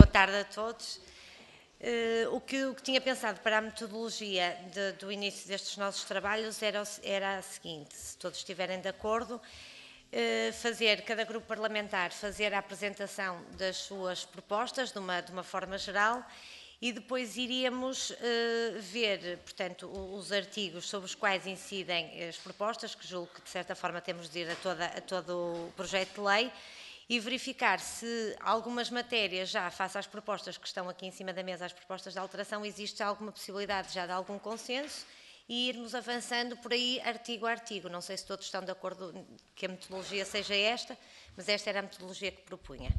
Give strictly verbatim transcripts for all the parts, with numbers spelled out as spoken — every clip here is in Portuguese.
tarde a todos. Uh, o, que, o que tinha pensado para a metodologia de, do início destes nossos trabalhos era, era a seguinte: se todos estiverem de acordo, uh, fazer, cada grupo parlamentar fazer a apresentação das suas propostas de uma, de uma forma geral, e depois iríamos uh, ver, portanto, os artigos sobre os quais incidem as propostas, que julgo que de certa forma temos de ir a, toda, a todo o projeto de lei, e verificar se algumas matérias, já face às propostas que estão aqui em cima da mesa, as propostas de alteração, existe alguma possibilidade já de algum consenso, e irmos avançando por aí artigo a artigo. Não sei se todos estão de acordo que a metodologia seja esta, mas esta era a metodologia que propunha.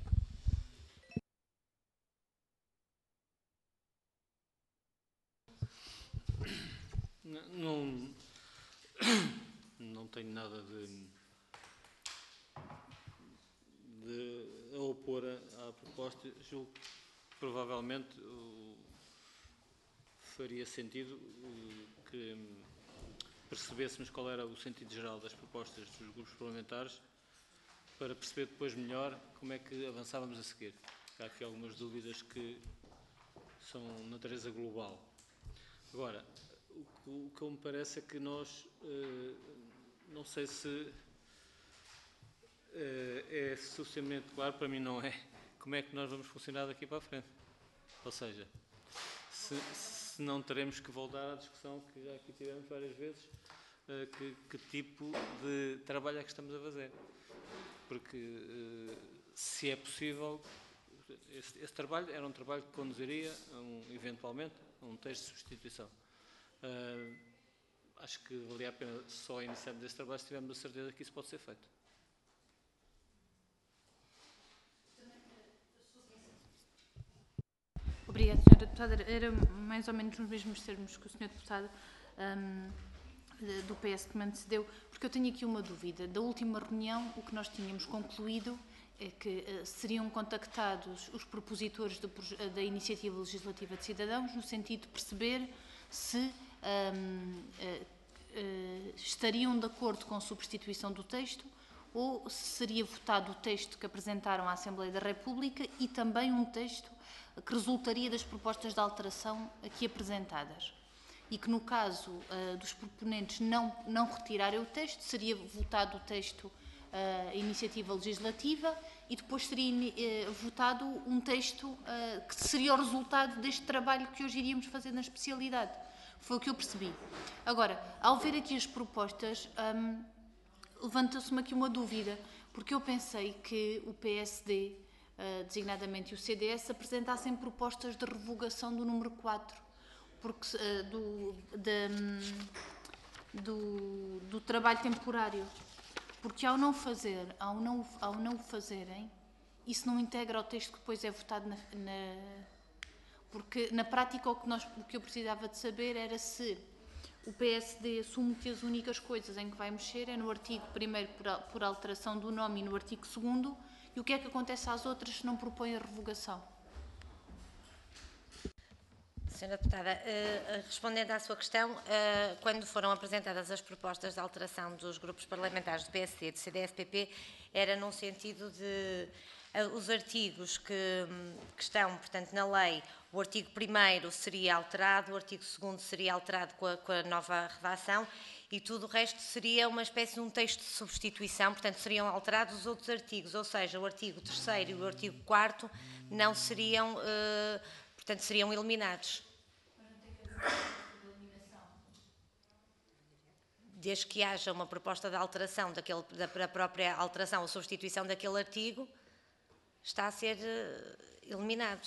Não, não tenho nada de, de a opor à proposta. Julgo que provavelmente uh, faria sentido uh, que um, percebêssemos qual era o sentido geral das propostas dos grupos parlamentares, para perceber depois melhor como é que avançávamos a seguir. Há aqui algumas dúvidas que são de natureza global. Agora, o que me parece é que nós, não sei se é suficientemente claro, para mim não é, como é que nós vamos funcionar daqui para a frente. Ou seja, se, se não teremos que voltar à discussão que já aqui tivemos várias vezes, que, que tipo de trabalho é que estamos a fazer. Porque, se é possível, esse, esse trabalho era um trabalho que conduziria, a um, eventualmente, a um texto de substituição. Uh, acho que valia a pena só iniciarmos esse trabalho se tivermos a certeza que isso pode ser feito. Obrigada, senhora Deputada. Era mais ou menos nos mesmos termos que o senhor Deputado um, do P S que me antecedeu, porque eu tenho aqui uma dúvida. Da última reunião, o que nós tínhamos concluído é que uh, seriam contactados os propositores do, da Iniciativa Legislativa de Cidadãos, no sentido de perceber se um, uh, uh, estariam de acordo com a substituição do texto, ou se seria votado o texto que apresentaram à Assembleia da República e também um texto que resultaria das propostas de alteração aqui apresentadas. E que, no caso uh, dos proponentes não, não retirarem o texto, seria votado o texto, uh, a iniciativa legislativa, e depois seria uh, votado um texto uh, que seria o resultado deste trabalho que hoje iríamos fazer na especialidade. Foi o que eu percebi. Agora, ao ver aqui as propostas, um, levanta-se-me aqui uma dúvida, porque eu pensei que o P S D, uh, designadamente, e o C D S, apresentassem propostas de revogação do número quatro, porque, uh, do, de, do, do trabalho temporário. Porque ao não fazer, ao não, ao não o fazerem, isso não integra o texto que depois é votado na, na... Porque, na prática, o que, nós, o que eu precisava de saber era se o P S D assume que as únicas coisas em que vai mexer é no artigo primeiro por, por alteração do nome e no artigo segundo, e o que é que acontece às outras se não propõe a revogação? Senhora Deputada, uh, respondendo à sua questão, uh, quando foram apresentadas as propostas de alteração dos grupos parlamentares do P S D e do C D S P P, era num sentido de uh, os artigos que, que estão, portanto, na lei. O artigo primeiro seria alterado, o artigo segundo seria alterado com a, com a nova redação, e tudo o resto seria uma espécie de um texto de substituição, portanto seriam alterados os outros artigos, ou seja, o artigo terceiro e o artigo quarto não seriam, uh, portanto seriam eliminados. Desde que haja uma proposta de alteração daquele, da própria alteração ou substituição daquele artigo, está a ser uh, eliminado.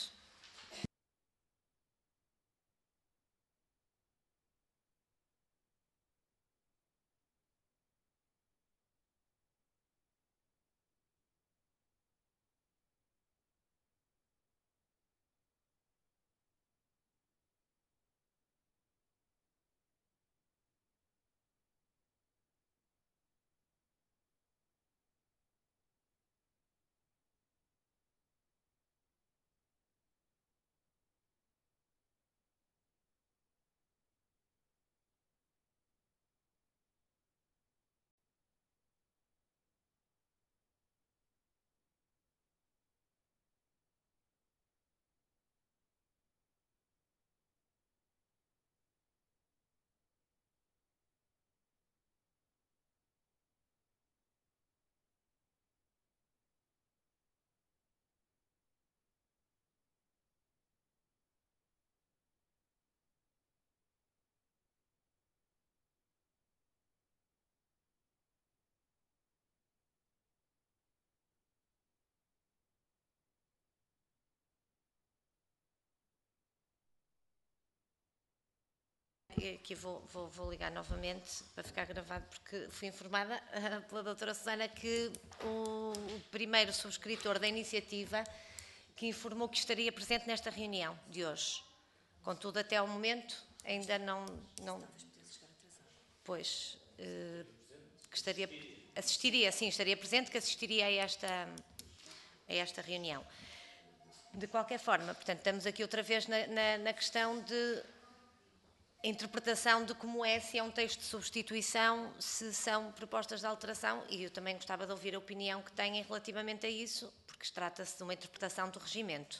e aqui vou, vou, vou ligar novamente para ficar gravado, porque fui informada pela doutora Susana que o, o primeiro subscritor da iniciativa que informou que estaria presente nesta reunião de hoje. Contudo, até ao momento, ainda não... não pois, eh, que estaria, assistiria, sim, estaria presente, que assistiria a esta, a esta reunião. De qualquer forma, portanto, estamos aqui outra vez na, na, na questão de interpretação de como é, se é um texto de substituição, se são propostas de alteração, e eu também gostava de ouvir a opinião que têm relativamente a isso, porque trata-se de uma interpretação do regimento.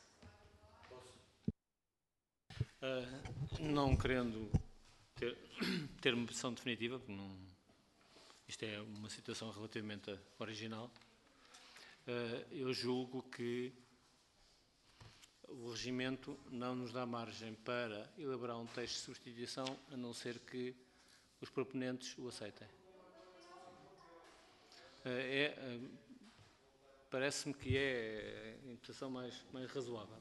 Uh, não querendo ter, ter uma posição definitiva, porque não, isto é uma situação relativamente original, uh, eu julgo que o regimento não nos dá margem para elaborar um texto de substituição, a não ser que os proponentes o aceitem. É, parece-me que é a interpretação mais, mais razoável.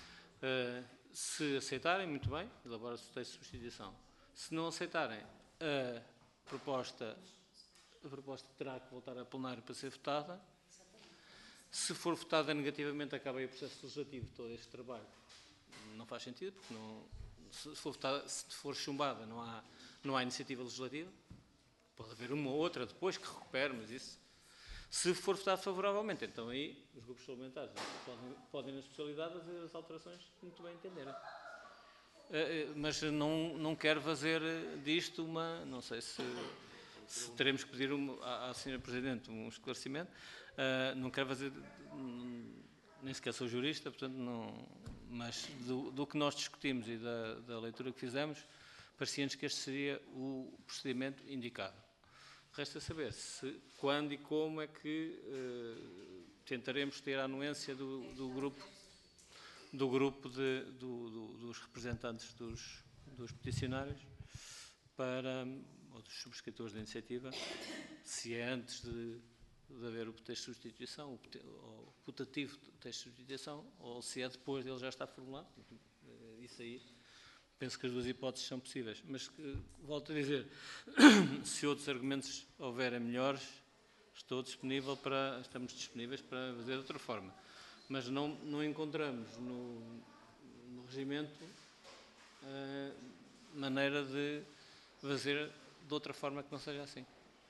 Se aceitarem, muito bem, elabora-se o texto de substituição. Se não aceitarem, a proposta, a proposta terá que voltar a plenário para ser votada. Se for votada negativamente, acaba aí o processo legislativo de todo este trabalho. Não faz sentido, porque não, se, for votada, se for chumbada não há, não há iniciativa legislativa. Pode haver uma ou outra depois que recupere, mas isso... Se for votado favoravelmente, então aí os grupos parlamentares podem, podem na especialidade, fazer as alterações que muito bem entenderem. Mas não, não quero fazer disto uma... Não sei se, se teremos que pedir uma, à, à senhora Presidente um esclarecimento. Uh, não quero fazer, nem sequer sou jurista, portanto não, mas do, do que nós discutimos e da, da leitura que fizemos, parecia-nos que este seria o procedimento indicado. Resta saber se, quando e como é que uh, tentaremos ter a anuência do, do grupo, do grupo de, do, do, dos representantes dos, dos peticionários para, ou dos subscritores da iniciativa, se é antes de de haver o texto de substituição, o putativo do texto de substituição, ou se é depois dele já estar formulado. Isso aí, penso que as duas hipóteses são possíveis. Mas, volto a dizer, se outros argumentos houverem melhores, estou disponível para, estamos disponíveis para fazer de outra forma. Mas não, não encontramos no, no regimento uh, maneira de fazer de outra forma que não seja assim.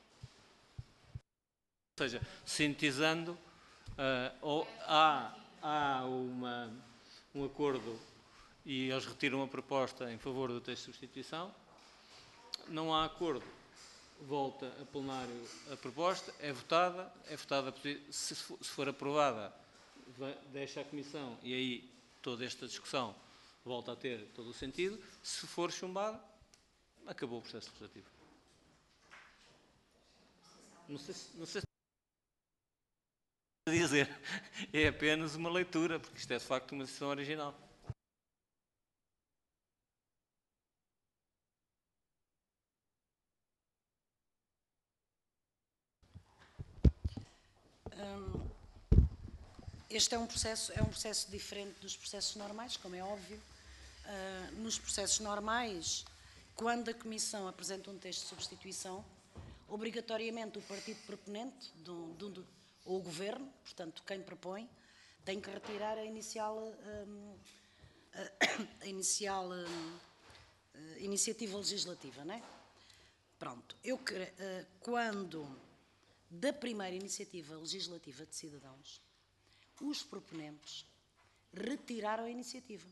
Ou seja, sintetizando, uh, ou há, há uma, um acordo e eles retiram a proposta em favor do texto de substituição, não há acordo, volta a plenário a proposta, é votada, é votada, se for aprovada, deixa a Comissão e aí toda esta discussão volta a ter todo o sentido, se for chumbada, acabou o processo legislativo. Não sei se... Não sei se dizer, é apenas uma leitura, porque isto é de facto uma decisão original. Hum, este é um processo, é um processo diferente dos processos normais, como é óbvio. Uh, nos processos normais, quando a Comissão apresenta um texto de substituição, obrigatoriamente o partido proponente do, do, do ou o Governo, portanto, quem propõe, tem que retirar a inicial, um, a inicial um, iniciativa legislativa, não é? Pronto, eu, uh, quando da primeira iniciativa legislativa de cidadãos, os proponentes retiraram a iniciativa.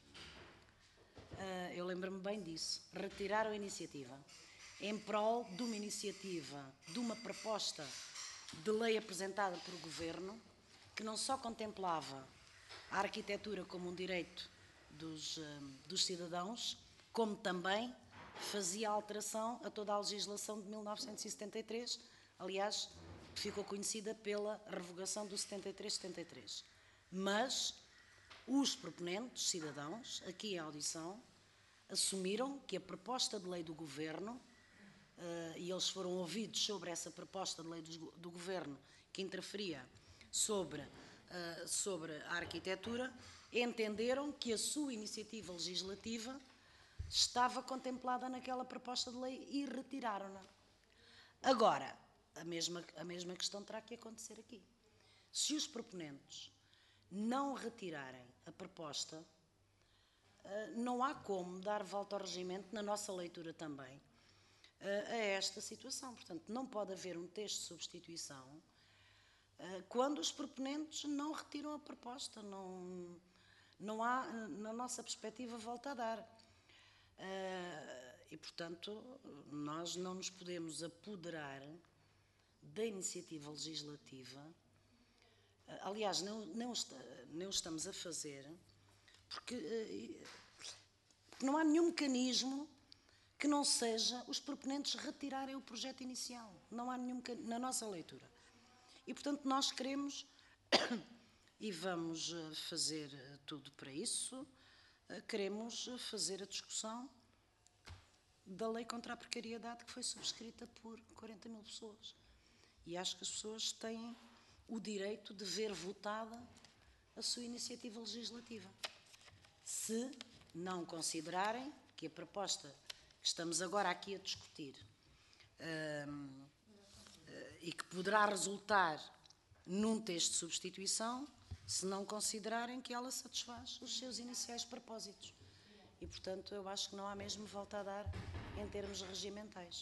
Uh, eu lembro-me bem disso, retiraram a iniciativa em prol de uma iniciativa, de uma proposta de lei apresentada pelo Governo, que não só contemplava a arquitetura como um direito dos, dos cidadãos, como também fazia alteração a toda a legislação de mil novecentos e setenta e três, aliás, que ficou conhecida pela revogação do setenta e três setenta e três. Mas os proponentes, cidadãos, aqui em audição, assumiram que a proposta de lei do Governo, Uh, e eles foram ouvidos sobre essa proposta de lei do, do Governo que interferia sobre, uh, sobre a arquitetura, entenderam que a sua iniciativa legislativa estava contemplada naquela proposta de lei e retiraram-na. Agora, a mesma, a mesma questão terá que acontecer aqui. Se os proponentes não retirarem a proposta, não há como dar volta ao regimento, na nossa leitura também, a esta situação. Portanto, não pode haver um texto de substituição quando os proponentes não retiram a proposta. Não, não há, na nossa perspectiva, volta a dar. E, portanto, nós não nos podemos apoderar da iniciativa legislativa. Aliás, não, não, não estamos a fazer, porque, porque não há nenhum mecanismo que não seja os proponentes retirarem o projeto inicial. Não há nenhum na nossa leitura. E, portanto, nós queremos, e vamos fazer tudo para isso, queremos fazer a discussão da lei contra a precariedade que foi subscrita por quarenta mil pessoas. E acho que as pessoas têm o direito de ver votada a sua iniciativa legislativa. Se não considerarem que a proposta que estamos agora aqui a discutir um, e que poderá resultar num texto de substituição, se não considerarem que ela satisfaz os seus iniciais propósitos. E, portanto, eu acho que não há mesmo volta a dar em termos regimentais.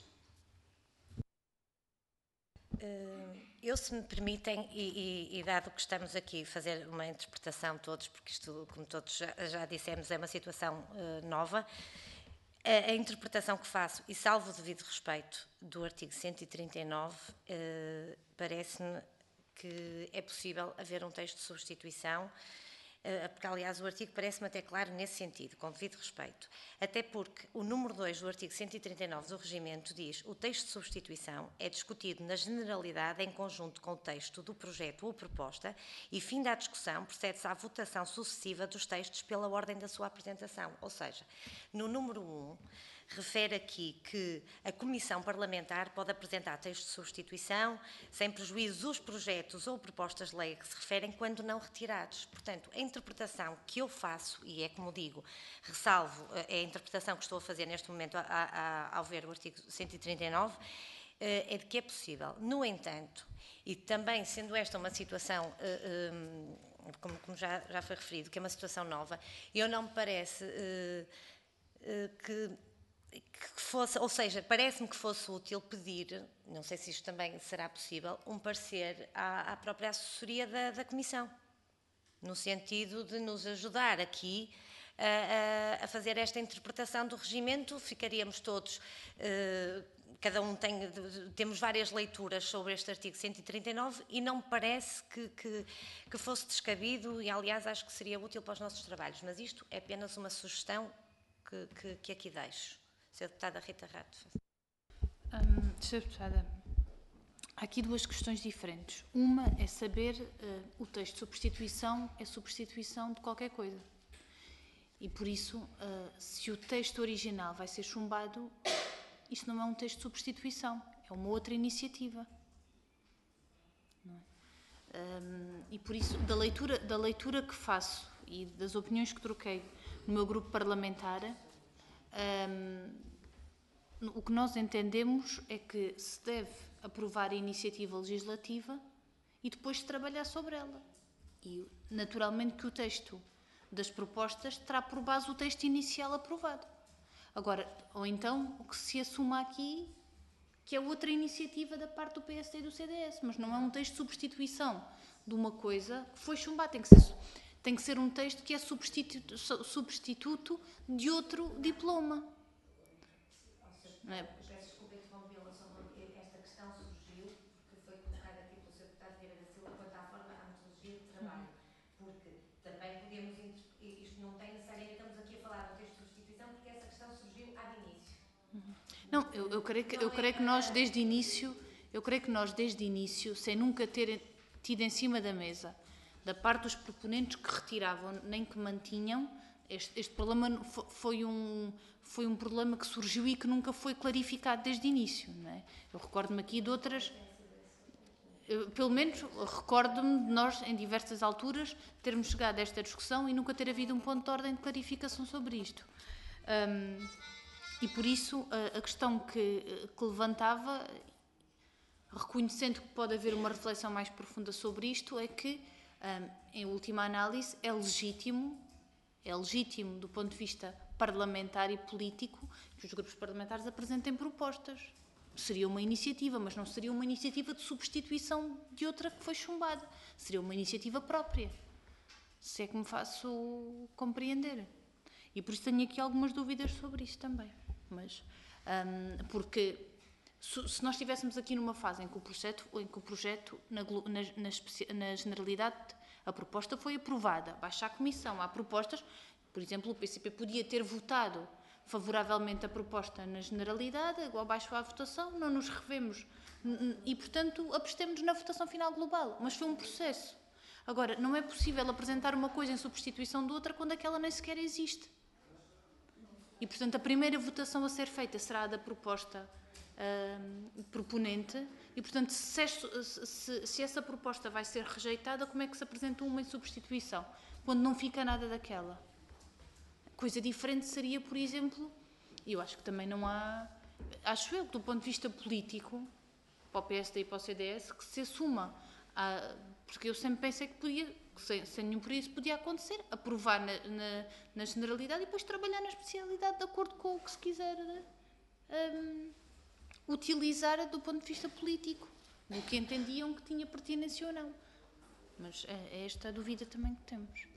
Eu, se me permitem, e, e, e dado que estamos aqui a fazer uma interpretação todos, porque isto, como todos já, já dissemos, é uma situação uh, nova, a, a interpretação que faço, e salvo o devido respeito do artigo cento e trinta e nove, uh, parece-me que é possível haver um texto de substituição, porque, aliás, o artigo parece-me até claro nesse sentido, com devido respeito. Até porque o número dois do artigo cento e trinta e nove do Regimento diz: o texto de substituição é discutido na generalidade em conjunto com o texto do projeto ou proposta e, fim da discussão, procede-se à votação sucessiva dos textos pela ordem da sua apresentação. Ou seja, no número um, refere aqui que a Comissão Parlamentar pode apresentar texto de substituição sem prejuízo dos projetos ou propostas de lei que se referem quando não retirados. Portanto, a interpretação que eu faço, e é como digo, ressalvo, é a interpretação que estou a fazer neste momento a, a, ao ver o artigo cento e trinta e nove, é de que é possível. No entanto, e também sendo esta uma situação, como, como já, já foi referido, que é uma situação nova, eu não me parece que que fosse, ou seja, parece-me que fosse útil pedir, não sei se isto também será possível, um parecer à, à própria assessoria da, da Comissão, no sentido de nos ajudar aqui a, a, a fazer esta interpretação do regimento. Ficaríamos todos, eh, cada um tem, temos várias leituras sobre este artigo cento e trinta e nove e não me parece que, que, que fosse descabido e, aliás, acho que seria útil para os nossos trabalhos, mas isto é apenas uma sugestão que, que, que aqui deixo. senhora Deputada Rita Rato. Um, senhora Deputada, há aqui duas questões diferentes. Uma é saber uh, o texto de substituição é substituição de qualquer coisa. E por isso, uh, se o texto original vai ser chumbado, isto não é um texto de substituição, é uma outra iniciativa. Não é? Um, e por isso, da leitura, da leitura que faço e das opiniões que troquei no meu grupo parlamentar, Um, o que nós entendemos é que se deve aprovar a iniciativa legislativa e depois trabalhar sobre ela. E, naturalmente, que o texto das propostas terá por base o texto inicial aprovado. Agora, ou então, o que se assuma aqui, que é outra iniciativa da parte do P S D e do C D S, mas não é um texto de substituição de uma coisa que foi chumbada, tem que ser... Tem que ser um texto que é substituto, substituto de outro diploma. Não é? Peço desculpa interrompê-la, esta questão surgiu porque foi colocada aqui pelo senhor Deputado Vieira da Silva quanto à forma à metodologia de trabalho. Porque também podemos, isto não tem necessariamente, estamos aqui a falar do texto de substituição porque essa questão surgiu há de início. Não, eu, eu creio que, eu creio que nós desde início, eu creio que nós desde início, sem nunca ter tido em cima da mesa da parte dos proponentes que retiravam nem que mantinham, este, este problema foi um, foi um problema que surgiu e que nunca foi clarificado desde o início. Não é? Eu recordo-me aqui de outras, eu, pelo menos recordo-me de nós, em diversas alturas, termos chegado a esta discussão e nunca ter havido um ponto de ordem de clarificação sobre isto. Um, e por isso a, a questão que, que levantava, reconhecendo que pode haver uma reflexão mais profunda sobre isto, é que, um, em última análise, é legítimo, é legítimo do ponto de vista parlamentar e político que os grupos parlamentares apresentem propostas. Seria uma iniciativa, mas não seria uma iniciativa de substituição de outra que foi chumbada. Seria uma iniciativa própria. Se é que me faço compreender. E por isso tenho aqui algumas dúvidas sobre isso também. Mas, um, porque se, se nós estivéssemos aqui numa fase em que o projeto, em que o projeto na, na, na, na generalidade, a proposta foi aprovada, baixa a comissão, há propostas, por exemplo, o P C P podia ter votado favoravelmente a proposta na generalidade, igual baixo à votação, não nos revemos e, portanto, abstemos na votação final global. Mas foi um processo. Agora, não é possível apresentar uma coisa em substituição de outra quando aquela nem sequer existe. E, portanto, a primeira votação a ser feita será a da proposta uh, proponente e, portanto, se, se, se essa proposta vai ser rejeitada, como é que se apresenta uma em substituição? Quando não fica nada daquela. Coisa diferente seria, por exemplo, e eu acho que também não há, acho eu que do ponto de vista político, para o P S D e para o C D S, que se assuma, a, porque eu sempre pensei que podia, que sem, sem nenhum perigo podia acontecer, aprovar na, na, na generalidade e depois trabalhar na especialidade de acordo com o que se quiser um, utilizar do ponto de vista político, do que entendiam que tinha pertinência ou não. Mas é, é esta a dúvida também que temos.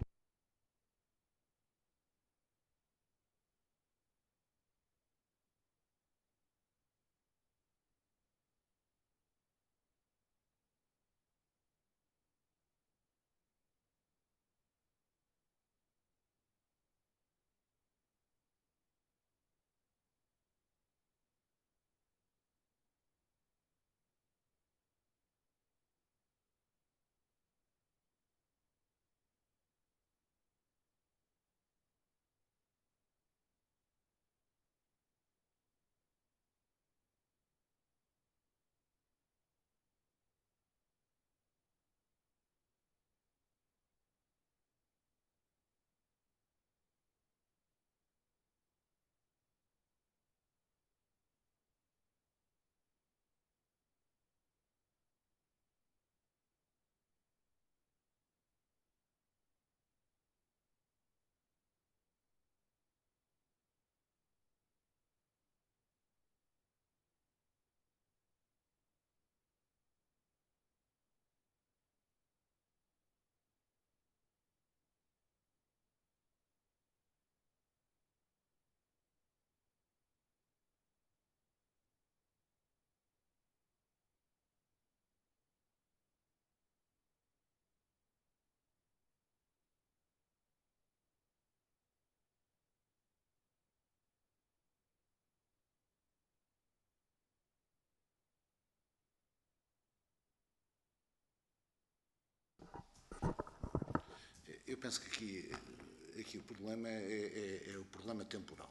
Eu penso que aqui, aqui o problema é, é, é o problema temporal.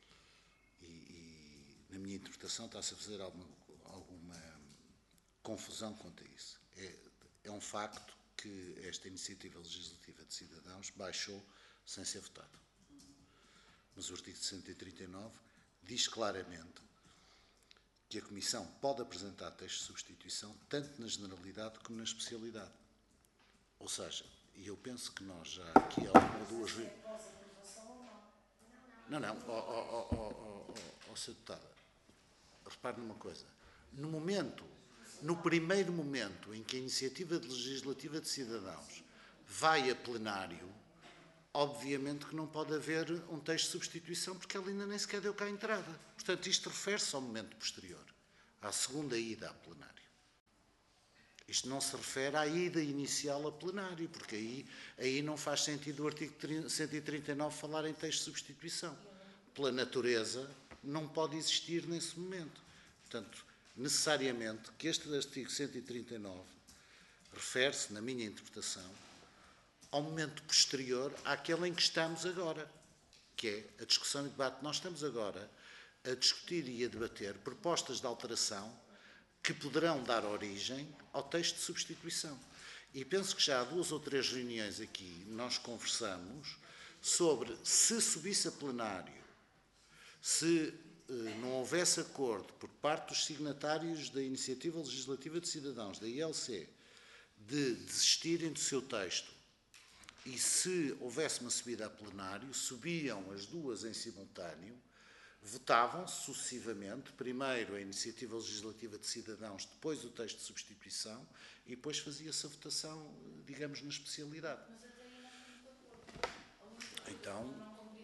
E, e, na minha interpretação, está-se a fazer alguma, alguma confusão quanto a isso. É, é um facto que esta iniciativa legislativa de cidadãos baixou sem ser votada. Mas o artigo cento e trinta e nove diz claramente que a Comissão pode apresentar texto de substituição tanto na generalidade como na especialidade. Ou seja, e eu penso que nós já aqui há uma ou duas... Não, não, ó, ó, ó, ó, ó, Sr. Deputada, repare numa coisa. No momento, no primeiro momento em que a iniciativa legislativa de cidadãos vai a plenário, obviamente que não pode haver um texto de substituição, porque ela ainda nem sequer deu cá a entrada. Portanto, isto refere-se ao momento posterior, à segunda ida a plenário. Isto não se refere à ida inicial a plenário, porque aí, aí não faz sentido o artigo cento e trinta e nove falar em texto de substituição. Pela natureza, não pode existir nesse momento. Portanto, necessariamente, que este artigo cento e trinta e nove refere-se, na minha interpretação, ao momento posterior àquele em que estamos agora, que é a discussão e debate. Nós estamos agora a discutir e a debater propostas de alteração que poderão dar origem ao texto de substituição. E penso que já há duas ou três reuniões aqui nós conversamos sobre se subisse a plenário Se eh, não houvesse acordo por parte dos signatários da Iniciativa Legislativa de Cidadãos, da I L C, de desistirem do seu texto, e se houvesse uma subida a plenário, subiam as duas em simultâneo, votavam sucessivamente, primeiro a Iniciativa Legislativa de Cidadãos, depois o texto de substituição, e depois fazia-se a votação, digamos, na especialidade. Então,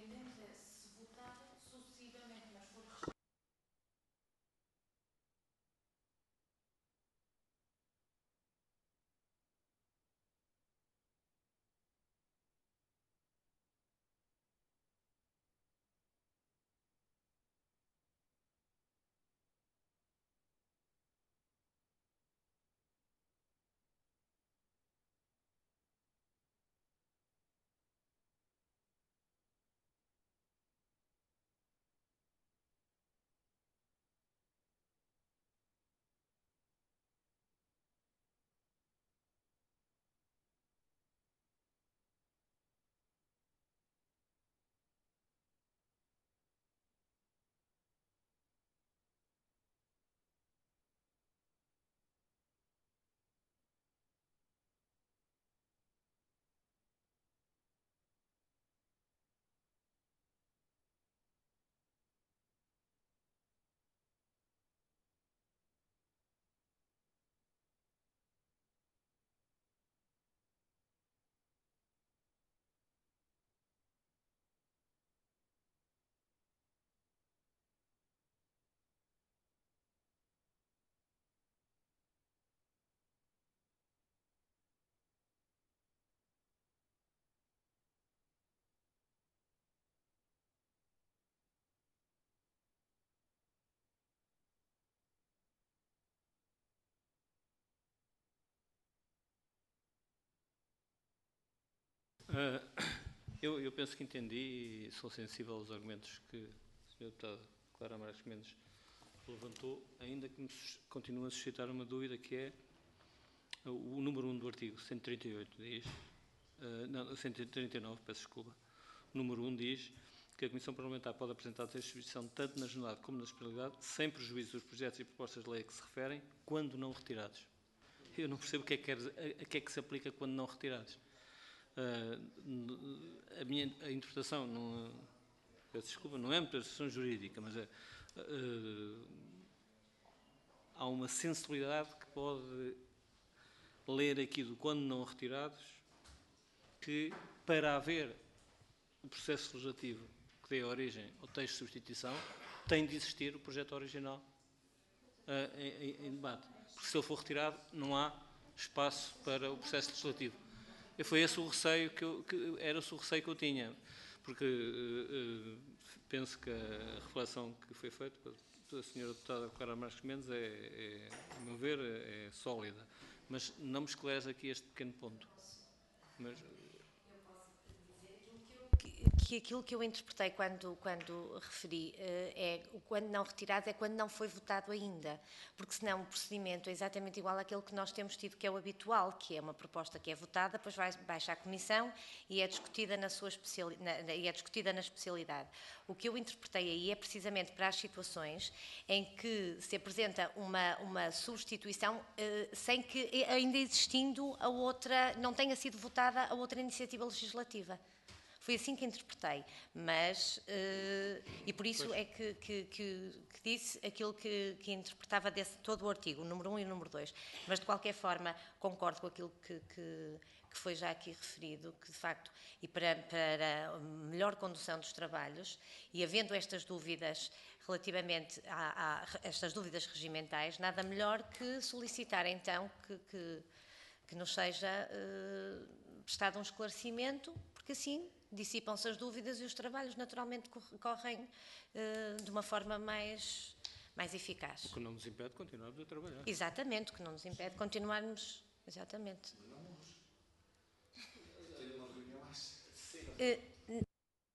Uh, eu, eu penso que entendi e sou sensível aos argumentos que a senhora Deputada Clara Marques Mendes levantou, ainda que me continue a suscitar uma dúvida, que é o, o número um do artigo cento e trinta e oito diz, uh, não, cento e trinta e nove, peço desculpa, o número um diz que a Comissão Parlamentar pode apresentar texto de substituição tanto na generalidade como na especialidade, sem prejuízo dos projetos e propostas de lei a que se referem, quando não retirados. Eu não percebo o que é que, quer, a, a que, é que se aplica quando não retirados. Uh, a minha a interpretação, não, peço desculpa, não é uma interpretação jurídica, mas é, uh, há uma sensibilidade que pode ler aqui do quando não retirados, que para haver o processo legislativo que dê origem ao texto de substituição, tem de existir o projeto original uh, em, em debate, porque se ele for retirado não há espaço para o processo legislativo. E foi esse o receio que, eu, que era esse o receio que eu tinha, porque uh, uh, penso que a reflexão que foi feita pela senhora Deputada Clara Marques Mendes é, é, a meu ver, é, é sólida, mas não me esclarece aqui este pequeno ponto. Mas, que aquilo que eu interpretei quando, quando referi uh, é o quando não retirado é quando não foi votado ainda, porque senão o procedimento é exatamente igual àquele que nós temos tido, que é o habitual, que é uma proposta que é votada, depois vai, baixa à Comissão e é discutida na sua especiali- na, na, e é discutida na especialidade. O que eu interpretei aí é precisamente para as situações em que se apresenta uma, uma substituição uh, sem que, ainda existindo a outra, não tenha sido votada a outra iniciativa legislativa. Foi assim que interpretei, mas, uh, e por isso é que, que, que, que disse aquilo que, que interpretava desse todo o artigo, o número um e o número dois. Mas, de qualquer forma, concordo com aquilo que, que, que foi já aqui referido, que, de facto, e para, para a melhor condução dos trabalhos, e havendo estas dúvidas relativamente a, a estas dúvidas regimentais, nada melhor que solicitar, então, que, que, que nos seja uh, prestado um esclarecimento, porque assim dissipam-se as dúvidas e os trabalhos naturalmente correm uh, de uma forma mais, mais eficaz. O que não nos impede de continuarmos a trabalhar. Exatamente, o que não nos impede de continuarmos. Exatamente. Uh,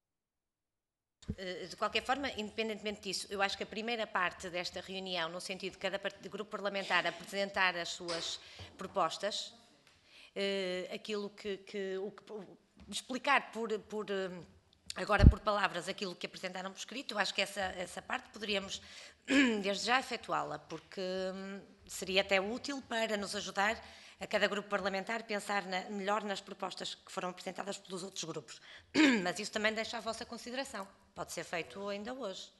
De qualquer forma, independentemente disso, eu acho que a primeira parte desta reunião, no sentido de cada grupo parlamentar apresentar as suas propostas, uh, aquilo que, que, o que explicar por, por, agora por palavras aquilo que apresentaram por escrito, eu acho que essa, essa parte poderíamos desde já efetuá-la, porque hum, seria até útil para nos ajudar a cada grupo parlamentar pensar na, melhor nas propostas que foram apresentadas pelos outros grupos. Mas isso também deixa à vossa consideração. Pode ser feito ainda hoje.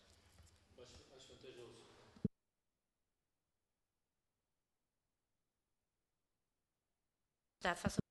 Já faço.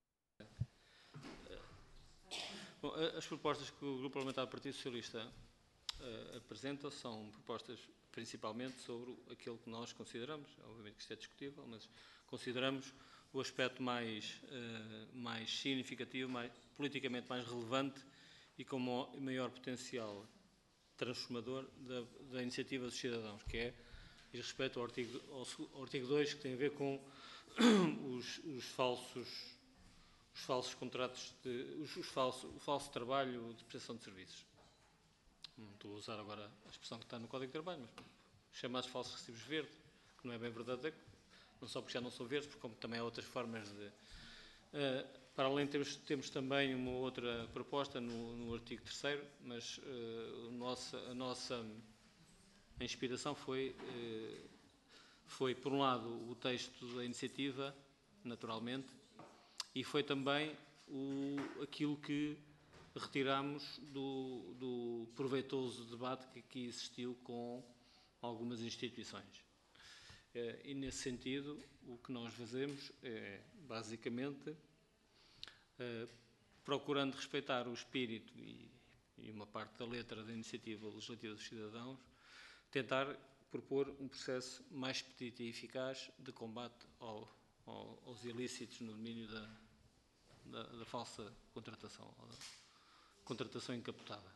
Bom, as propostas que o Grupo Parlamentar do Partido Socialista uh, apresenta são propostas principalmente sobre aquilo que nós consideramos, obviamente que isto é discutível, mas consideramos o aspecto mais, uh, mais significativo, mais, politicamente mais relevante e com maior potencial transformador da, da iniciativa dos cidadãos, que é, diz respeito ao artigo, ao, ao artigo dois, que tem a ver com os, os falsos os falsos contratos, de, os, os falso, o falso trabalho de prestação de serviços. Não estou a usar agora a expressão que está no Código de Trabalho, mas chamados falsos recibos verdes, que não é bem verdadeiro, não só porque já não são verdes, porque como também há outras formas de... Uh, para além temos, temos também uma outra proposta no, no artigo terceiro, mas uh, nossa, a nossa inspiração foi, uh, foi, por um lado, o texto da iniciativa, naturalmente, e foi também o, aquilo que retiramos do, do proveitoso debate que aqui existiu com algumas instituições. E, nesse sentido, o que nós fazemos é, basicamente, é, procurando respeitar o espírito e, e uma parte da letra da iniciativa legislativa dos cidadãos, tentar propor um processo mais expedito e eficaz de combate ao, ao, aos ilícitos no domínio da Da, da falsa contratação, da contratação encapotada.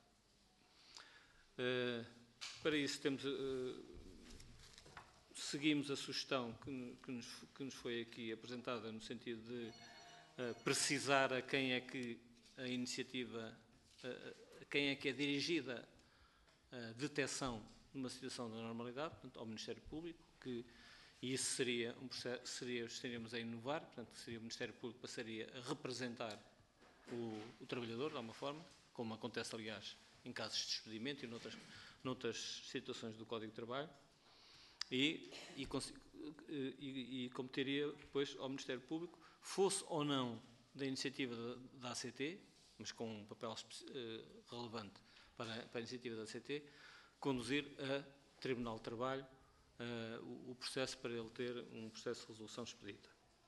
Uh, para isso temos, uh, seguimos a sugestão que, que, nos, que nos foi aqui apresentada no sentido de uh, precisar a quem é que a iniciativa, uh, a quem é que é dirigida a detecção de uma situação de normalidade, portanto, ao Ministério Público, que e isso seria um processo, seria, estaríamos a inovar, portanto, seria o Ministério Público passaria a representar o, o trabalhador, de alguma forma, como acontece, aliás, em casos de despedimento e noutras, noutras situações do Código de Trabalho, e, e, e, e competeria depois ao Ministério Público, fosse ou não da iniciativa da, da A C T, mas com um papel uh, relevante para, para a iniciativa da A C T, conduzir a Tribunal de Trabalho Uh, o, o processo para ele ter um processo de resolução expedita.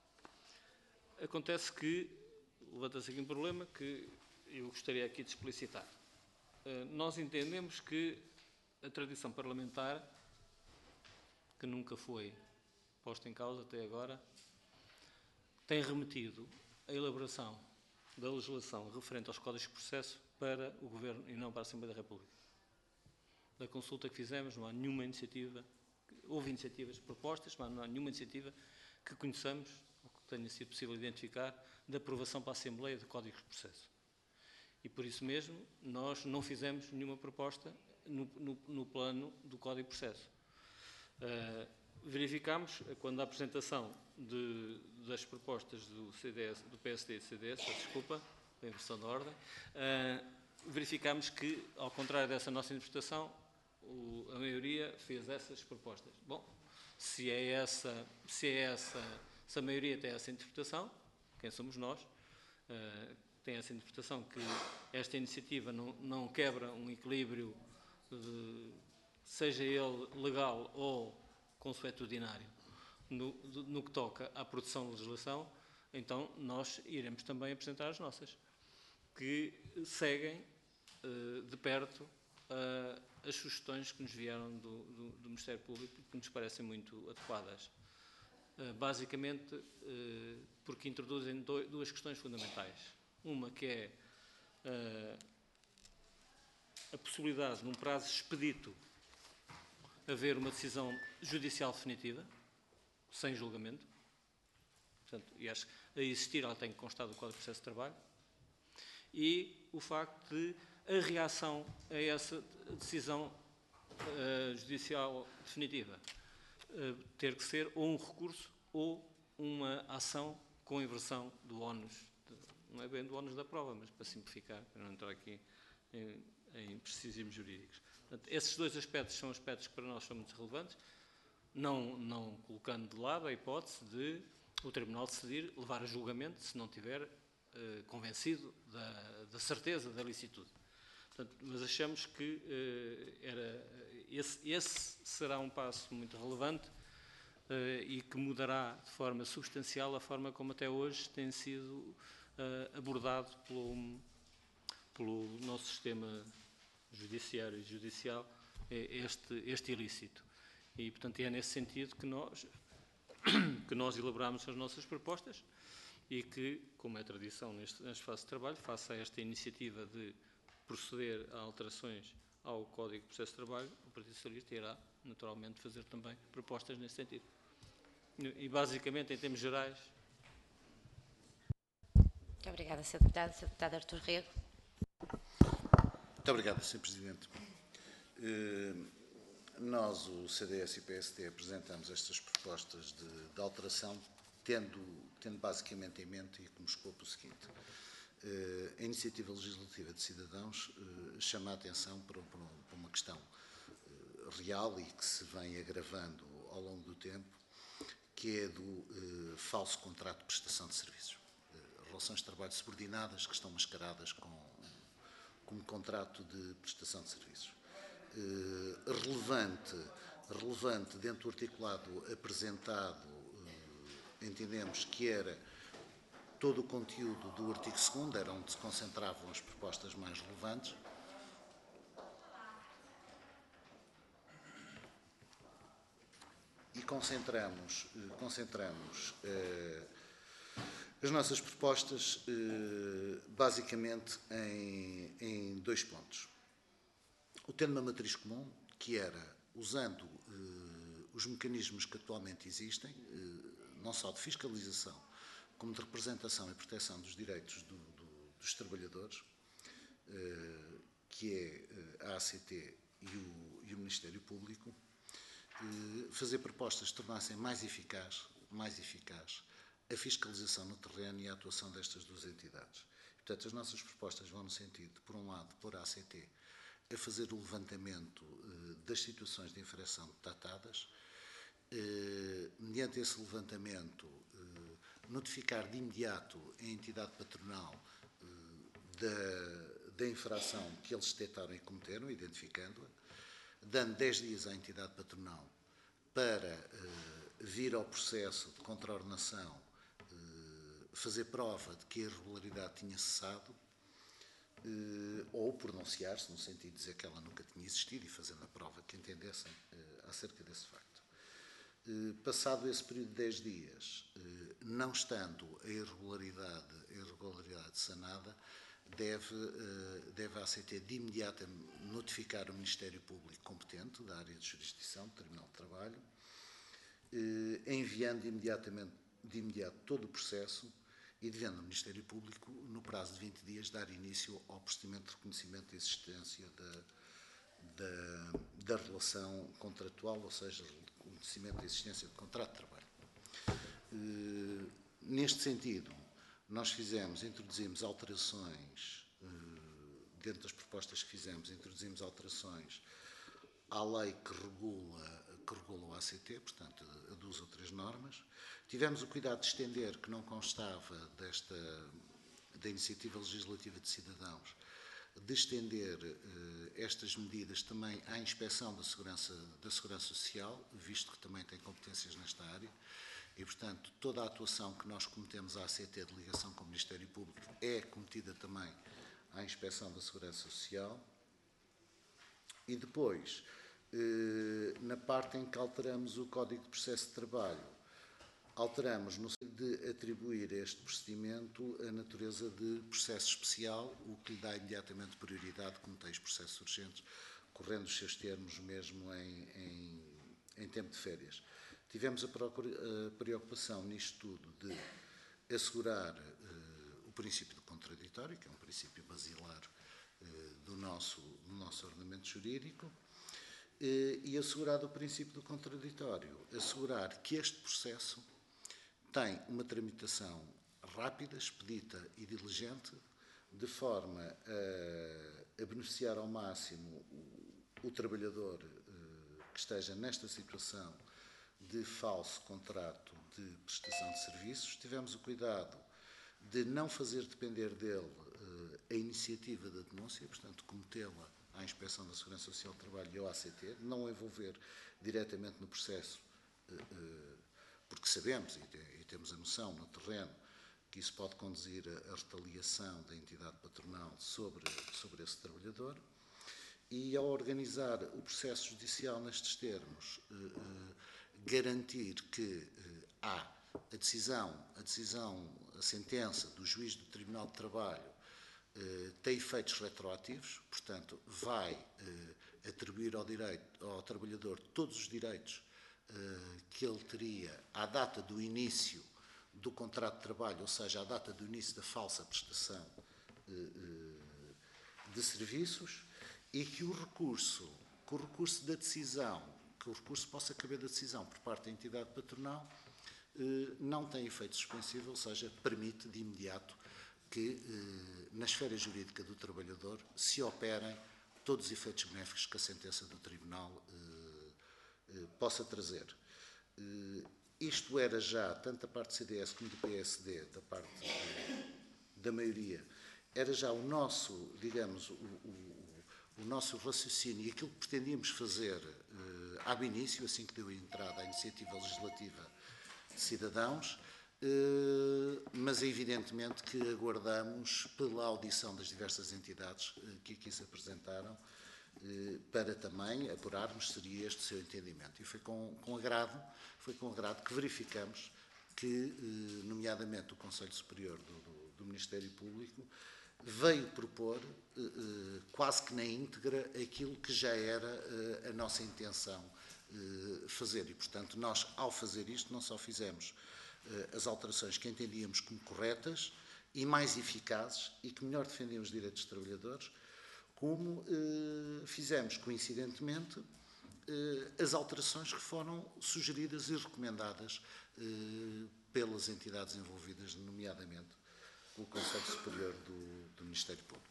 Acontece que levanta-se aqui um problema que eu gostaria aqui de explicitar. Uh, nós entendemos que a tradição parlamentar, que nunca foi posta em causa até agora, tem remetido a elaboração da legislação referente aos códigos de processo para o Governo e não para a Assembleia da República. Da consulta que fizemos, não há nenhuma iniciativa. Houve iniciativas propostas, mas não há nenhuma iniciativa que conheçamos, ou que tenha sido possível identificar, de aprovação para a Assembleia de Códigos de Processo. E por isso mesmo, nós não fizemos nenhuma proposta no, no, no plano do Código de Processo. Uh, verificámos, quando a apresentação de, das propostas do, C D S, do P S D e do C D S, desculpa, a inversão da ordem, uh, verificámos que, ao contrário dessa nossa interpretação, O, a maioria fez essas propostas. Bom, se é essa, se é essa, se a maioria tem essa interpretação, quem somos nós, uh, tem essa interpretação que esta iniciativa não, não quebra um equilíbrio, de, seja ele legal ou consuetudinário, no, no que toca à produção de legislação, então nós iremos também apresentar as nossas, que seguem uh, de perto uh, as sugestões que nos vieram do, do, do Ministério Público, que nos parecem muito adequadas. Uh, basicamente, uh, porque introduzem do, duas questões fundamentais. Uma que é uh, a possibilidade, num prazo expedito, haver uma decisão judicial definitiva, sem julgamento. Portanto, e acho que a existir ela tem que constar do Código de Processo de Trabalho. E o facto de a reação a essa decisão uh, judicial definitiva uh, ter que ser ou um recurso ou uma ação com inversão do ónus, de, não é bem do ónus da prova, mas para simplificar, para não entrar aqui em, em preciosismos jurídicos. Portanto, esses dois aspectos são aspectos que para nós são muito relevantes, não, não colocando de lado a hipótese de o Tribunal decidir levar a julgamento se não tiver eh, convencido da, da certeza da licitude. Portanto, mas achamos que eh, era, esse, esse será um passo muito relevante eh, e que mudará de forma substancial a forma como até hoje tem sido eh, abordado pelo, pelo nosso sistema judiciário e judicial este, este ilícito. E, portanto, é nesse sentido que nós, que nós elaboramos as nossas propostas e que, como é tradição neste, neste fase de trabalho, face a esta iniciativa de proceder a alterações ao Código de Processo de Trabalho, o Partido Socialista irá, naturalmente, fazer também propostas nesse sentido. E, basicamente, em termos gerais... Muito obrigada, senhor Deputado. senhor Deputado Artur Rego. Muito obrigado, senhor Presidente. Nós, o C D S e o P S D, apresentamos estas propostas de, de alteração, tendo, tendo basicamente em mente e como escopo o seguinte. A iniciativa legislativa de cidadãos chama a atenção para, para uma questão real e que se vem agravando ao longo do tempo, que é do falso contrato de prestação de serviços. Relações de trabalho subordinadas que estão mascaradas com, como contrato de prestação de serviços. Uh, relevante, relevante dentro do articulado apresentado, uh, entendemos que era todo o conteúdo do artigo segundo, era onde se concentravam as propostas mais relevantes. E concentramos, uh, concentramos uh, as nossas propostas uh, basicamente em, em dois pontos. O tendo uma matriz comum, que era, usando eh, os mecanismos que atualmente existem, eh, não só de fiscalização, como de representação e proteção dos direitos do, do, dos trabalhadores, eh, que é eh, a A C T e o, e o Ministério Público, eh, fazer propostas que tornassem mais eficaz, mais eficaz a fiscalização no terreno e a atuação destas duas entidades. Portanto, as nossas propostas vão no sentido de, por um lado, pôr a A C T a fazer o levantamento eh, das situações de infração datadas, eh, mediante esse levantamento, eh, notificar de imediato a entidade patronal eh, da, da infração que eles detectaram e cometeram, identificando-a, dando dez dias à entidade patronal para eh, vir ao processo de contraordenação, eh, fazer prova de que a irregularidade tinha cessado, Uh, ou pronunciar-se, no sentido de dizer que ela nunca tinha existido e fazendo a prova que entendessem uh, acerca desse facto. Uh, passado esse período de dez dias, uh, não estando a irregularidade, a irregularidade sanada, deve, uh, deve a A C T de imediato notificar o Ministério Público competente da área de jurisdição, do Tribunal de Trabalho, uh, enviando imediatamente, de imediato todo o processo e devendo o Ministério Público, no prazo de vinte dias, dar início ao procedimento de reconhecimento da existência da, da, da relação contratual, ou seja, reconhecimento da existência de contrato de trabalho. Uh, neste sentido, nós fizemos, introduzimos alterações, uh, dentro das propostas que fizemos, introduzimos alterações à lei que regula, que regula o A C T, portanto, a duas ou três normas. Tivemos o cuidado de estender, que não constava desta, da iniciativa legislativa de cidadãos, de estender eh, estas medidas também à inspeção da segurança, da segurança social, visto que também tem competências nesta área, e, portanto, toda a atuação que nós cometemos à A C T de ligação com o Ministério Público é cometida também à inspeção da segurança social. E depois, eh, na parte em que alteramos o Código de Processo de Trabalho, alteramos no sentido de atribuir a este procedimento a natureza de processo especial, o que lhe dá imediatamente prioridade, como tem os processos urgentes, correndo os seus termos mesmo em, em, em tempo de férias. Tivemos a, procura, a preocupação nisto tudo de assegurar uh, o princípio do contraditório, que é um princípio basilar uh, do, nosso, do nosso ordenamento jurídico, uh, e assegurar o princípio do contraditório, assegurar que este processo tem uma tramitação rápida, expedita e diligente, de forma a, a beneficiar beneficiar ao máximo o, o trabalhador uh, que esteja nesta situação de falso contrato de prestação de serviços. Tivemos o cuidado de não fazer depender dele uh, a iniciativa da denúncia, portanto, cometê-la à Inspeção da Segurança Social do Trabalho e ao A C T, não envolver diretamente no processo, uh, uh, porque sabemos e, e temos a noção no terreno que isso pode conduzir à retaliação da entidade patronal sobre, sobre esse trabalhador. E ao organizar o processo judicial nestes termos, uh, uh, garantir que uh, há a decisão, a decisão, a sentença do juiz do Tribunal de Trabalho uh, tem efeitos retroativos, portanto, vai uh, atribuir ao, direito, ao trabalhador todos os direitos uh, que ele teria à data do início do contrato de trabalho, ou seja, à data do início da falsa prestação uh, uh, de serviços, e que o recurso, que o recurso da decisão, que o recurso possa caber da decisão por parte da entidade patronal, uh, não tem efeito suspensivo, ou seja, permite de imediato que uh, na esfera jurídica do trabalhador se operem todos os efeitos benéficos que a sentença do Tribunal uh, uh, possa trazer. Uh, Isto era já, tanto da parte do C D S como do P S D, da parte de, da maioria, era já o nosso, digamos, o, o, o nosso raciocínio e aquilo que pretendíamos fazer eh, ab início, assim que deu a entrada à iniciativa legislativa de cidadãos, eh, mas é evidentemente que aguardamos pela audição das diversas entidades eh, que aqui se apresentaram, para também apurarmos se seria este o seu entendimento. E foi com, com agrado, foi com agrado que verificamos que, nomeadamente, o Conselho Superior do, do, do Ministério Público veio propor, quase que na íntegra, aquilo que já era a nossa intenção fazer. E, portanto, nós, ao fazer isto, não só fizemos as alterações que entendíamos como corretas e mais eficazes e que melhor defendiam os direitos dos trabalhadores, como eh, fizemos, coincidentemente, eh, as alterações que foram sugeridas e recomendadas eh, pelas entidades envolvidas, nomeadamente pelo Conselho Superior do, do Ministério Público.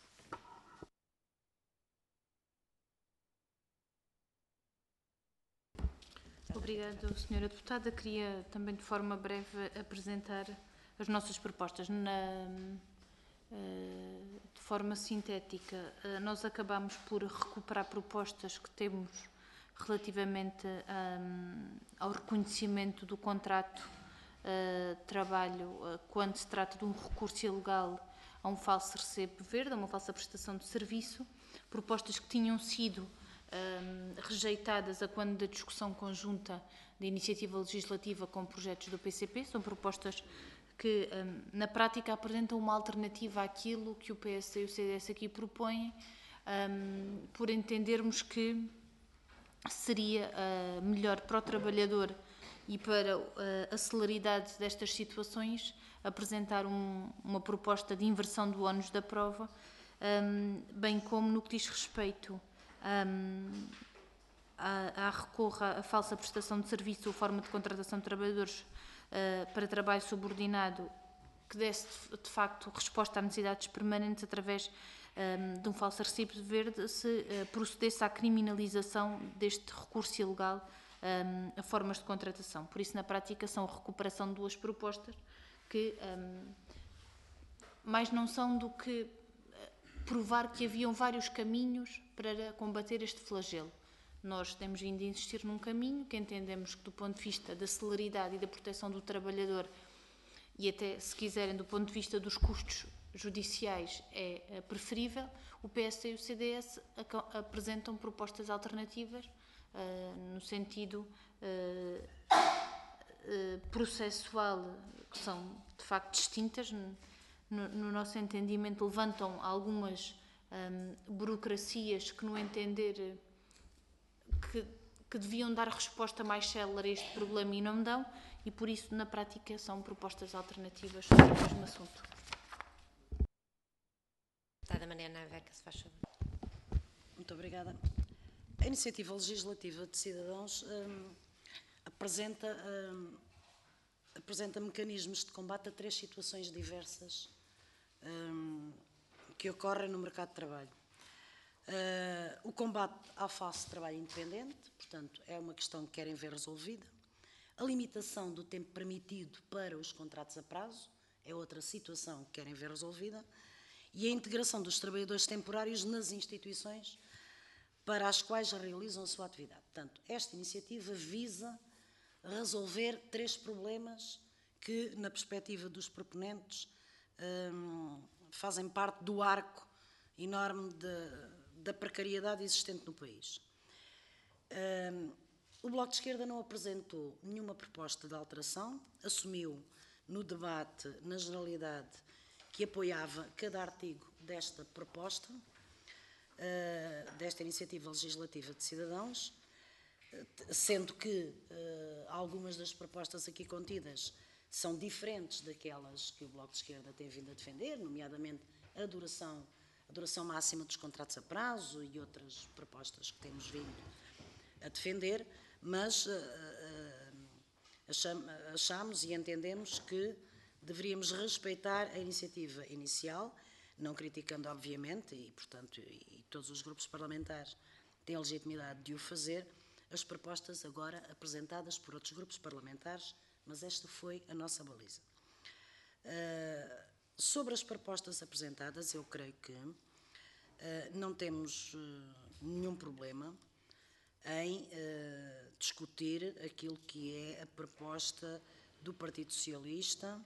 Obrigada, senhora Deputada. Queria também, de forma breve, apresentar as nossas propostas. Na, de forma sintética, nós acabamos por recuperar propostas que temos relativamente um, ao reconhecimento do contrato uh, de trabalho uh, quando se trata de um recurso ilegal a um falso recibo verde, a uma falsa prestação de serviço, propostas que tinham sido um, rejeitadas a quando da discussão conjunta de iniciativa legislativa com projetos do P C P, são propostas que, um, na prática, apresentam uma alternativa àquilo que o P S D e o C D S aqui propõem, um, por entendermos que seria uh, melhor para o trabalhador e para uh, a celeridade destas situações apresentar um, uma proposta de inversão do ónus da prova, um, bem como no que diz respeito um, a, a recorra a falsa prestação de serviço ou forma de contratação de trabalhadores Uh, para trabalho subordinado que desse de facto resposta a necessidades permanentes através um, de um falso recibo verde, se uh, procedesse à criminalização deste recurso ilegal um, a formas de contratação. Por isso, na prática, são a recuperação de duas propostas que um, mais não são do que provar que haviam vários caminhos para combater este flagelo. Nós temos vindo a insistir num caminho que entendemos que, do ponto de vista da celeridade e da proteção do trabalhador, e até, se quiserem, do ponto de vista dos custos judiciais, é preferível. O P S D e o C D S apresentam propostas alternativas uh, no sentido uh, uh, processual, que são, de facto, distintas. No, no nosso entendimento, levantam algumas um, burocracias que, no entender... Que, que deviam dar resposta mais célere a este problema e não dão, e por isso, na prática, são propostas alternativas sobre o mesmo assunto. Deputada Mariana Aveca, se faz favor. Muito obrigada. A iniciativa legislativa de cidadãos hum, apresenta, hum, apresenta mecanismos de combate a três situações diversas hum, que ocorrem no mercado de trabalho. Uh, o combate à falso trabalho independente, portanto, é uma questão que querem ver resolvida. A limitação do tempo permitido para os contratos a prazo é outra situação que querem ver resolvida. E a integração dos trabalhadores temporários nas instituições para as quais realizam a sua atividade. Portanto, esta iniciativa visa resolver três problemas que, na perspectiva dos proponentes, um, fazem parte do arco enorme de, da precariedade existente no país. Um, o Bloco de Esquerda não apresentou nenhuma proposta de alteração, assumiu no debate, na generalidade, que apoiava cada artigo desta proposta, uh, desta iniciativa legislativa de cidadãos, sendo que uh, algumas das propostas aqui contidas são diferentes daquelas que o Bloco de Esquerda tem vindo a defender, nomeadamente a duração, a duração máxima dos contratos a prazo e outras propostas que temos vindo a defender, mas uh, uh, achamos e entendemos que deveríamos respeitar a iniciativa inicial, não criticando, obviamente, e, portanto, e todos os grupos parlamentares têm a legitimidade de o fazer, as propostas agora apresentadas por outros grupos parlamentares, mas esta foi a nossa baliza. Uh, sobre as propostas apresentadas, eu creio que uh, não temos uh, nenhum problema em uh, discutir aquilo que é a proposta do Partido Socialista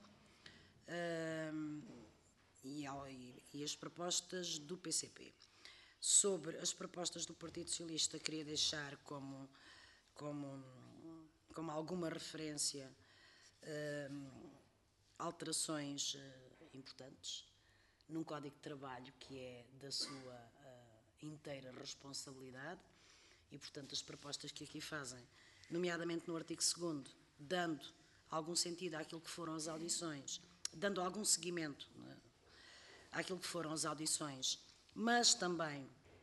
uh, e, e, e as propostas do P C P. Sobre as propostas do Partido Socialista, queria deixar como, como, como alguma referência uh, alterações uh, importantes num Código de Trabalho que é da sua uh, inteira responsabilidade e, portanto, as propostas que aqui fazem, nomeadamente no artigo segundo, dando algum sentido àquilo que foram as audições, dando algum seguimento, né, àquilo que foram as audições, mas também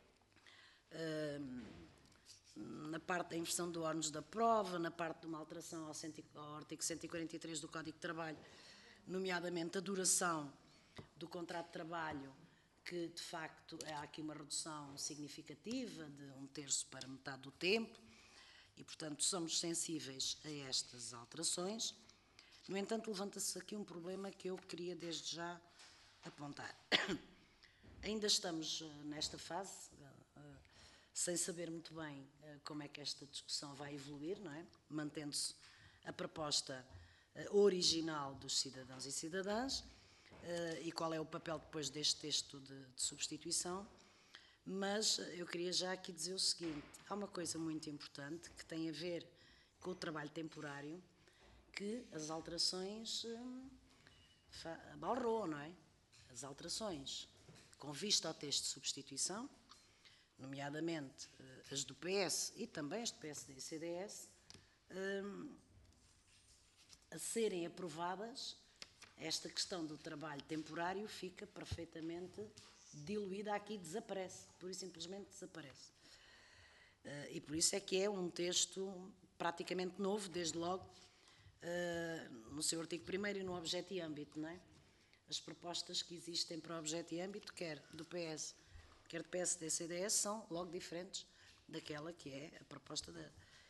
uh, na parte da inversão do ónus da prova, na parte de uma alteração ao, cento, ao artigo cento e quarenta e três do Código de Trabalho, nomeadamente a duração do contrato de trabalho, que de facto há aqui uma redução significativa de um terço para metade do tempo e, portanto, somos sensíveis a estas alterações. No entanto, levanta-se aqui um problema que eu queria desde já apontar. Ainda estamos uh, nesta fase, uh, uh, sem saber muito bem uh, como é que esta discussão vai evoluir, não é? Mantendo-se a proposta uh, original dos cidadãos e cidadãs uh, e qual é o papel depois deste texto de, de substituição, mas uh, eu queria já aqui dizer o seguinte, há uma coisa muito importante que tem a ver com o trabalho temporário, que as alterações uh, abalrou, não é? As alterações com vista ao texto de substituição, nomeadamente uh, as do P S e também as do P S D e C D S, um, a serem aprovadas, esta questão do trabalho temporário fica perfeitamente diluída aqui, desaparece, pura e simplesmente desaparece. Uh, e por isso é que é um texto praticamente novo, desde logo, uh, no seu artigo primeiro e no objeto e âmbito, não é? As propostas que existem para o objeto e âmbito, quer do P S, quer do P S D e C D S, são logo diferentes daquela que é a proposta da,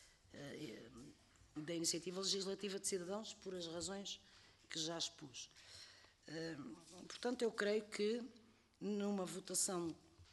da Iniciativa Legislativa de Cidadãos, por as razões que já expus. Portanto, eu creio que numa votação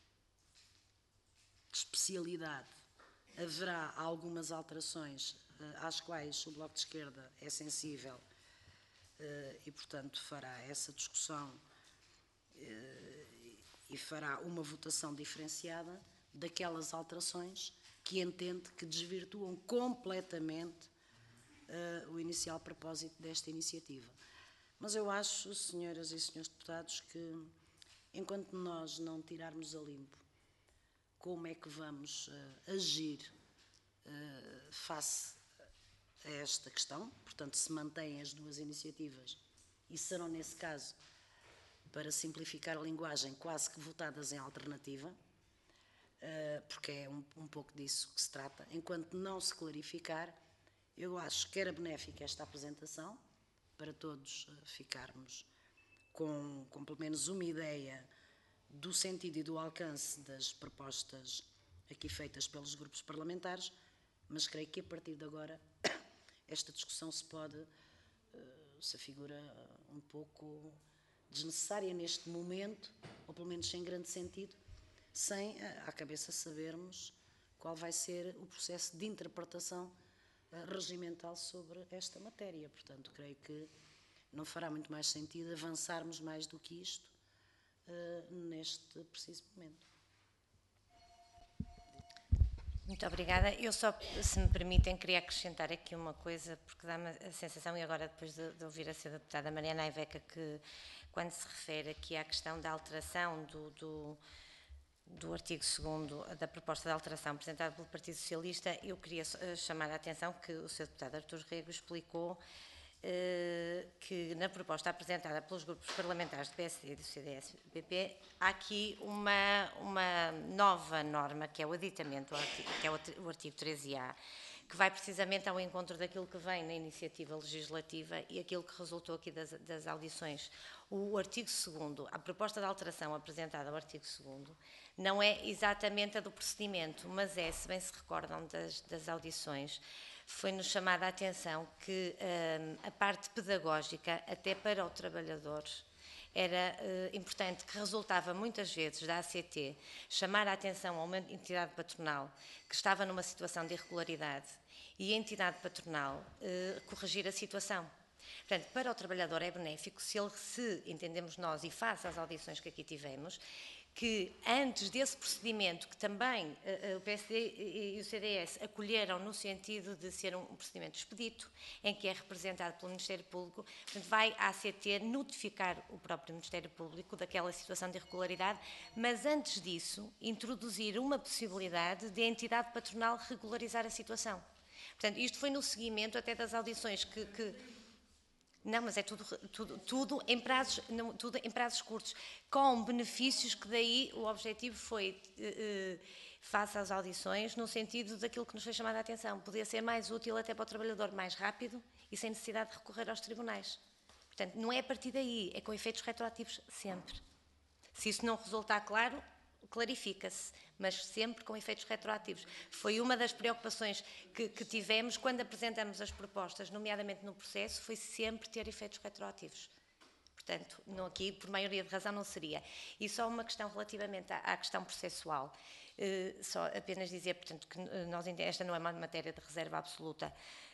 de especialidade haverá algumas alterações às quais o Bloco de Esquerda é sensível Uh, e, portanto, fará essa discussão uh, e fará uma votação diferenciada daquelas alterações que entende que desvirtuam completamente uh, o inicial propósito desta iniciativa. Mas eu acho, senhoras e senhores deputados, que enquanto nós não tirarmos a limpo como é que vamos uh, agir uh, face a esta questão, portanto, se mantêm as duas iniciativas e serão, nesse caso, para simplificar a linguagem, quase que votadas em alternativa, porque é um, um pouco disso que se trata. Enquanto não se clarificar, eu acho que era benéfica esta apresentação, para todos ficarmos com, com pelo menos uma ideia do sentido e do alcance das propostas aqui feitas pelos grupos parlamentares, mas creio que a partir de agora esta discussão se pode, se afigura um pouco desnecessária neste momento, ou pelo menos sem grande sentido, sem à cabeça sabermos qual vai ser o processo de interpretação regimental sobre esta matéria. Portanto, creio que não fará muito mais sentido avançarmos mais do que isto uh, neste preciso momento. Muito obrigada. Eu só, se me permitem, queria acrescentar aqui uma coisa, porque dá-me a sensação, e agora depois de, de ouvir a senhora deputada Mariana Aiveca, que quando se refere aqui à questão da alteração do, do, do artigo segundo da proposta de alteração apresentada pelo Partido Socialista, eu queria chamar a atenção que o senhor deputado Artur Rego explicou que na proposta apresentada pelos grupos parlamentares do P S D e do C D S-P P há aqui uma, uma nova norma, que é o aditamento, que é o artigo treze A, que vai precisamente ao encontro daquilo que vem na iniciativa legislativa e aquilo que resultou aqui das, das audições. O artigo segundo, a proposta de alteração apresentada ao artigo segundo, não é exatamente a do procedimento, mas é, se bem se recordam das, das audições, foi-nos chamada a atenção que hum, a parte pedagógica, até para o trabalhador, era uh, importante, que resultava muitas vezes da A C T chamar a atenção a uma entidade patronal que estava numa situação de irregularidade e a entidade patronal uh, corrigir a situação. Portanto, para o trabalhador é benéfico se ele, se entendemos nós, e face às audições que aqui tivemos, que antes desse procedimento, que também uh, o P S D e o C D S acolheram no sentido de ser um procedimento expedito, em que é representado pelo Ministério Público, portanto, vai a ACT notificar o próprio Ministério Público daquela situação de irregularidade, mas antes disso, introduzir uma possibilidade de a entidade patronal regularizar a situação. Portanto, isto foi no seguimento até das audições que... que Não, mas é tudo, tudo, tudo, em prazos, não, tudo em prazos curtos, com benefícios que daí o objetivo foi, eh, face às audições, no sentido daquilo que nos foi chamada a atenção, podia ser mais útil até para o trabalhador, mais rápido e sem necessidade de recorrer aos tribunais. Portanto, não é a partir daí, é com efeitos retroativos sempre. Se isso não resultar claro, clarifica-se, mas sempre com efeitos retroativos. Foi uma das preocupações que, que tivemos quando apresentamos as propostas, nomeadamente no processo, foi sempre ter efeitos retroativos. Portanto, não aqui, por maioria de razão, não seria. E só uma questão relativamente à, à questão processual. Uh, só apenas dizer, portanto, que nós, esta não é uma matéria de reserva absoluta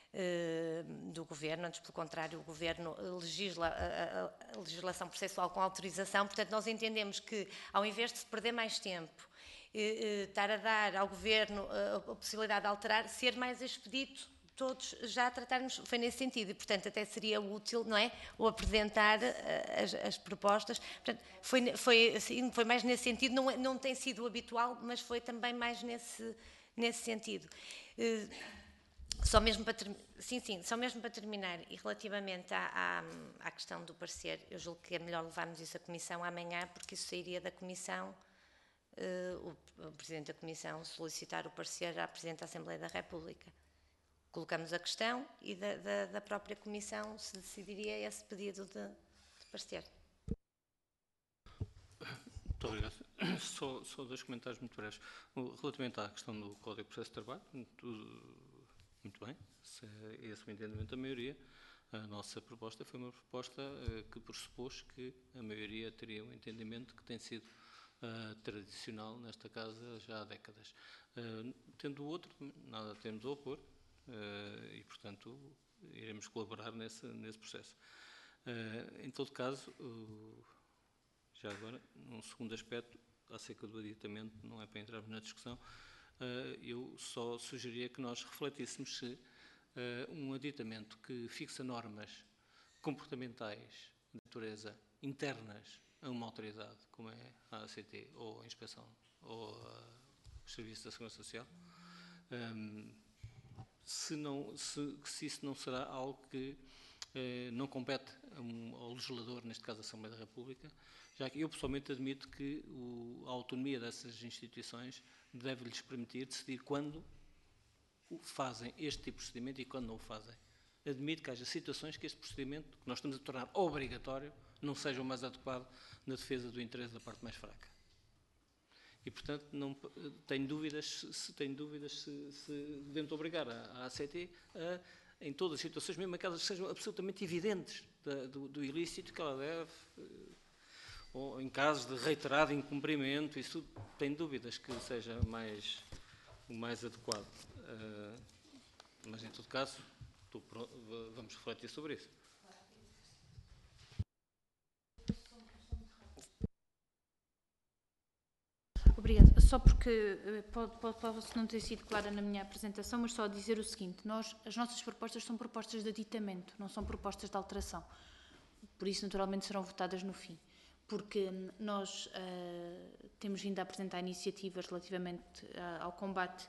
do Governo, antes pelo contrário, o Governo legisla a, a legislação processual com autorização, portanto nós entendemos que, ao invés de se perder mais tempo, e, e, estar a dar ao Governo a, a possibilidade de alterar, ser mais expedito, todos já tratarmos, foi nesse sentido, e portanto até seria útil, não é, o apresentar as, as propostas, portanto foi, foi, assim, foi mais nesse sentido, não, não tem sido o habitual, mas foi também mais nesse, nesse sentido. Só mesmo para sim, sim, só mesmo para terminar, e relativamente à, à, à questão do parecer, eu julgo que é melhor levarmos isso à Comissão amanhã, porque isso sairia da Comissão, uh, o, o Presidente da Comissão solicitar o parecer à Presidente da Assembleia da República. Colocamos a questão e da, da, da própria Comissão se decidiria esse pedido de, de parecer. Muito obrigado. Só, só dois comentários muito breves. Relativamente à questão do Código de Processo de Trabalho, tudo... Muito bem, se é esse o entendimento da maioria, a nossa proposta foi uma proposta uh, que pressupôs que a maioria teria um entendimento que tem sido uh, tradicional nesta casa já há décadas. Uh, tendo o outro, nada temos a opor uh, e, portanto, iremos colaborar nesse, nesse processo. Uh, em todo caso, uh, já agora, um segundo aspecto, acerca do aditamento, não é para entrarmos na discussão, Uh, eu só sugeria que nós refletíssemos se uh, um aditamento que fixa normas comportamentais de natureza internas a uma autoridade, como é a A C T, ou a Inspeção, ou uh, os Serviços da Segurança Social, um, se, não, se, se isso não será algo que uh, não compete a um, ao legislador, neste caso a Assembleia da República, já que eu pessoalmente admito que o, a autonomia dessas instituições deve-lhes permitir decidir quando fazem este tipo de procedimento e quando não o fazem. Admito que haja situações que este procedimento, que nós estamos a tornar obrigatório, não seja o mais adequado na defesa do interesse da parte mais fraca. e, portanto, não tenho dúvidas se, tenho dúvidas se, se devemos obrigar a, a ACT a, em todas as situações, mesmo aquelas que sejam absolutamente evidentes da, do, do ilícito, que ela deve, ou em casos de reiterado incumprimento, isso tenho dúvidas que seja mais, o mais adequado. Uh, mas, em todo caso, estou pronto, vamos refletir sobre isso. Obrigada. Só porque pode, pode, pode não ter sido clara na minha apresentação, mas só dizer o seguinte: nós, as nossas propostas são propostas de aditamento, não são propostas de alteração. Por isso, naturalmente, serão votadas no fim. Porque nós uh, temos vindo a apresentar iniciativas relativamente uh, ao combate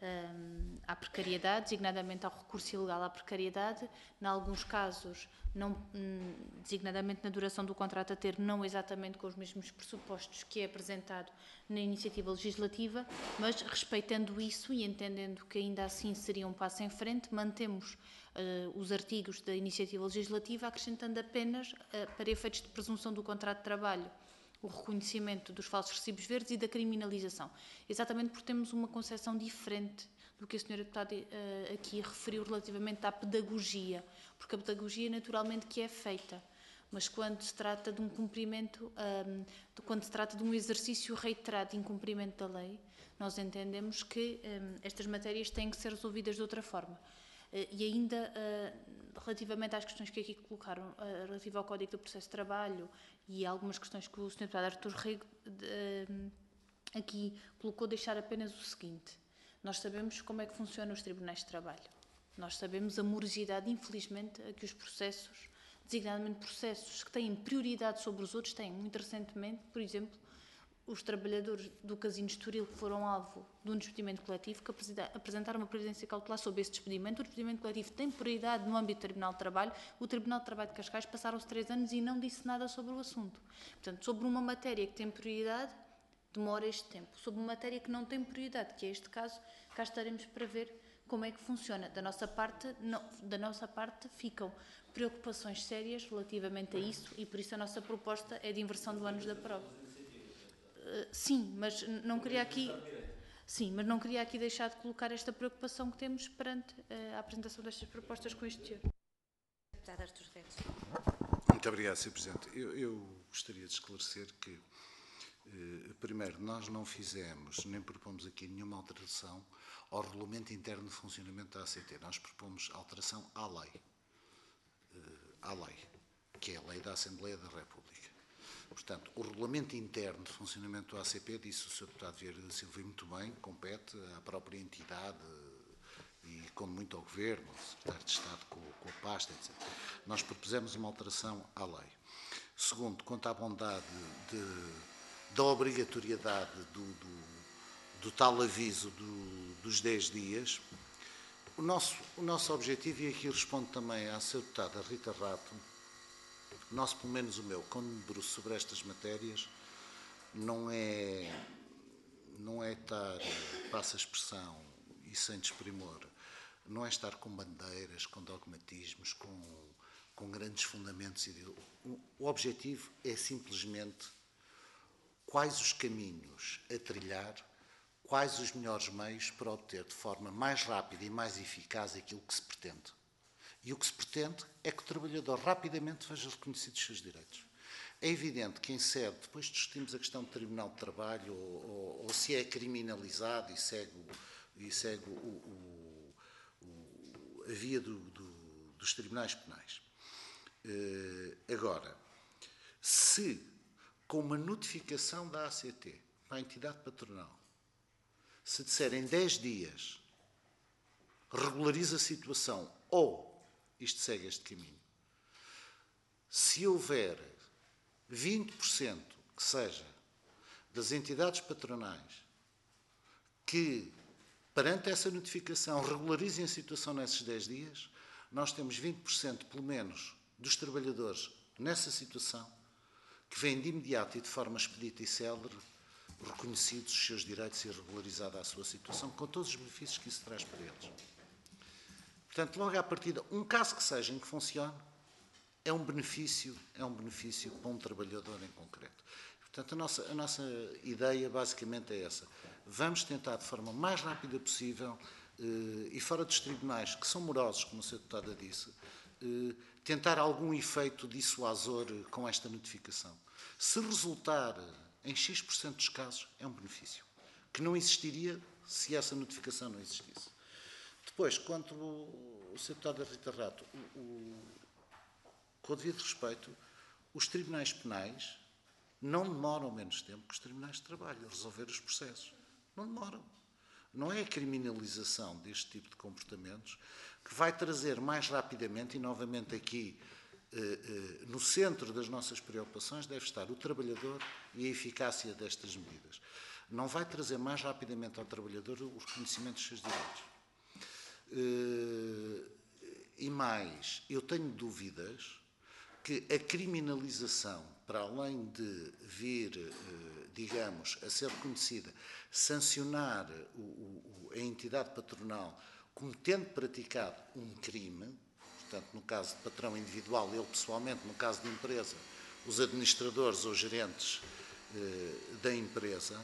uh, à precariedade, designadamente ao recurso ilegal à precariedade, em alguns casos, não, um, designadamente na duração do contrato a termo, não exatamente com os mesmos pressupostos que é apresentado na iniciativa legislativa, mas respeitando isso e entendendo que ainda assim seria um passo em frente, mantemos Uh, os artigos da iniciativa legislativa, acrescentando apenas, uh, para efeitos de presunção do contrato de trabalho, o reconhecimento dos falsos recibos verdes e da criminalização. Exatamente porque temos uma concepção diferente do que a senhora deputada uh, aqui referiu relativamente à pedagogia, porque a pedagogia naturalmente que é feita, mas quando se trata de um cumprimento, um, de, quando se trata de um exercício reiterado de incumprimento da lei, nós entendemos que um, estas matérias têm que ser resolvidas de outra forma. E ainda, uh, relativamente às questões que aqui colocaram, uh, relativo ao Código do Processo de Trabalho e algumas questões que o senhor Deputado Artur Rego uh, aqui colocou, deixar apenas o seguinte: nós sabemos como é que funcionam os tribunais de trabalho. Nós sabemos a morosidade, infelizmente, a que os processos, designadamente processos que têm prioridade sobre os outros, têm. Muito recentemente, por exemplo, os trabalhadores do Casino Estoril que foram alvo de um despedimento coletivo, que apresentaram uma previdência cautelar sobre esse despedimento. O despedimento coletivo tem prioridade no âmbito do Tribunal de Trabalho. O Tribunal de Trabalho de Cascais passaram-se três anos e não disse nada sobre o assunto. Portanto, sobre uma matéria que tem prioridade, demora este tempo. Sobre uma matéria que não tem prioridade, que é este caso, cá estaremos para ver como é que funciona. Da nossa parte, não, da nossa parte ficam preocupações sérias relativamente a isso e por isso a nossa proposta é de inversão do ânus da prova. Uh, sim, mas não queria aqui, sim, mas não queria aqui deixar de colocar esta preocupação que temos perante uh, a apresentação destas propostas com este senhor. Deputado Artur Rego. Muito obrigado, senhor Presidente. Eu, eu gostaria de esclarecer que, eh, primeiro, nós não fizemos, nem propomos aqui nenhuma alteração ao regulamento interno de funcionamento da A C T. Nós propomos alteração à lei, eh, à lei, que é a lei da Assembleia da República. Portanto, o regulamento interno de funcionamento do A C P, disse o senhor Deputado Vieira da Silva muito bem, compete à própria entidade e, como muito ao Governo, ao Secretário de Estado com, com a pasta, etcétera. Nós propusemos uma alteração à lei. Segundo, quanto à bondade de, da obrigatoriedade do, do, do tal aviso do, dos dez dias, o nosso, o nosso objetivo, e aqui respondo também à senhora Deputada Rita Rato, nosso, pelo menos o meu, quando me debruço sobre estas matérias, não é, não é estar, passa a expressão, e sem desprimor, não é estar com bandeiras, com dogmatismos, com, com grandes fundamentos. O, o objetivo é simplesmente quais os caminhos a trilhar, quais os melhores meios para obter de forma mais rápida e mais eficaz aquilo que se pretende. E o que se pretende é que o trabalhador rapidamente veja reconhecidos os seus direitos. É evidente que em sede, depois discutimos a questão do Tribunal de Trabalho, ou, ou, ou se é criminalizado e segue, e segue o, o, o, a via do, do, dos tribunais penais. Uh, agora, se com uma notificação da A C T para a entidade patronal, se disserem dez dias, regulariza a situação, ou isto segue este caminho. Se houver vinte por cento, que seja, das entidades patronais que, perante essa notificação, regularizem a situação nesses dez dias, nós temos vinte por cento, pelo menos, dos trabalhadores nessa situação, que vêm de imediato e de forma expedita e célere, reconhecidos os seus direitos e regularizada a sua situação, com todos os benefícios que isso traz para eles. Portanto, logo à partida, um caso que seja em que funcione, é um benefício, é um benefício para um trabalhador em concreto. Portanto, a nossa, a nossa ideia basicamente é essa. Vamos tentar, de forma mais rápida possível, eh, e fora dos tribunais, que são morosos, como a senhora Deputada disse, eh, tentar algum efeito dissuasor com esta notificação. Se resultar em X por cento dos casos, é um benefício, que não existiria se essa notificação não existisse. Depois, quanto ao senhor Deputado Rita Rato, o, o, com o devido respeito, os tribunais penais não demoram menos tempo que os tribunais de trabalho a resolver os processos. Não demoram. Não é a criminalização deste tipo de comportamentos que vai trazer mais rapidamente, e novamente aqui, eh, eh, no centro das nossas preocupações, deve estar o trabalhador e a eficácia destas medidas. Não vai trazer mais rapidamente ao trabalhador o reconhecimento dos seus direitos. Eh, e mais, eu tenho dúvidas que a criminalização, para além de vir, eh, digamos, a ser reconhecida, sancionar o, o, a entidade patronal como tendo praticado um crime, portanto, no caso de patrão individual, ele pessoalmente, no caso de empresa, os administradores ou gerentes eh, da empresa.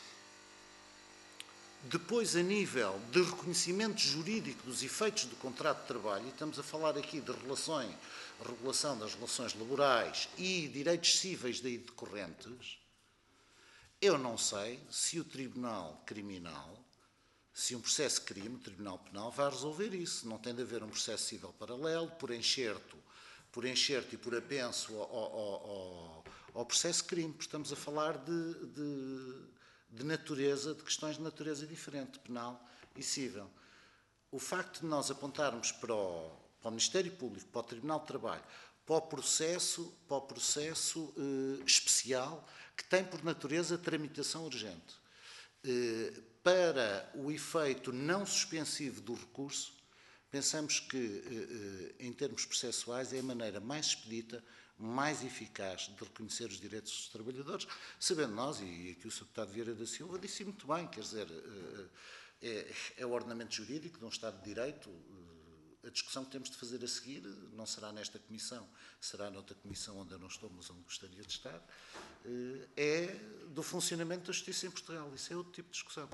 Depois, a nível de reconhecimento jurídico dos efeitos do contrato de trabalho, e estamos a falar aqui de relações, regulação das relações laborais e direitos cíveis daí decorrentes, eu não sei se o Tribunal Criminal, se um processo de crime, o Tribunal Penal, vai resolver isso. Não tem de haver um processo civil paralelo, por enxerto, por enxerto e por apenso ao, ao, ao, ao processo de crime, porque estamos a falar de... de de natureza, de questões de natureza diferente, penal e civil. O facto de nós apontarmos para o, para o Ministério Público, para o Tribunal de Trabalho, para o processo, para o processo eh, especial, que tem por natureza tramitação urgente, eh, para o efeito não suspensivo do recurso, pensamos que, eh, eh, em termos processuais, é a maneira mais expedita, mais eficaz de reconhecer os direitos dos trabalhadores, sabendo nós, e aqui o senhor Deputado Vieira da Silva disse muito bem, quer dizer, é, é o ordenamento jurídico de um Estado de Direito. A discussão que temos de fazer a seguir não será nesta comissão, será noutra comissão onde eu não estou, mas onde gostaria de estar, é do funcionamento da justiça em Portugal. Isso é outro tipo de discussão.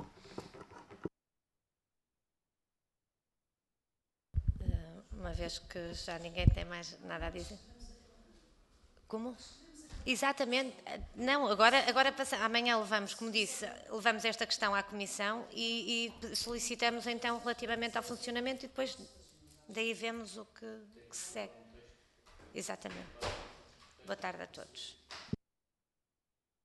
Uma vez que já ninguém tem mais nada a dizer. Como? Exatamente. Não, agora, agora passa, amanhã levamos, como disse, levamos esta questão à Comissão e, e solicitamos então relativamente ao funcionamento e depois daí vemos o que, que se segue. Exatamente. Boa tarde a todos.